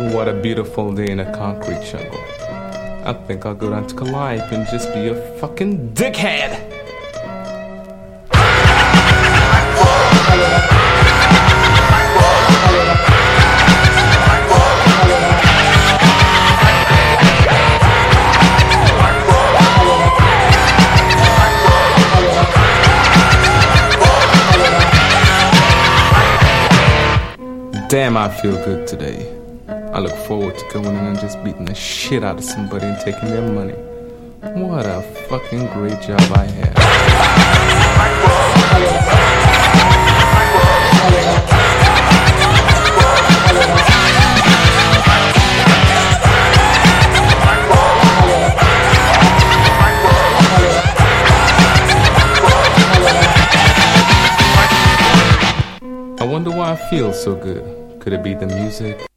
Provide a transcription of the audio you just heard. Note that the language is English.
What a beautiful day in a concrete jungle. I think I'll go down to Calliope and just be a fucking dickhead. Damn, I feel good today. I look forward to going in and just beating the shit out of somebody and taking their money. What a fucking great job I had. I wonder why I feel so good. Could it be the music?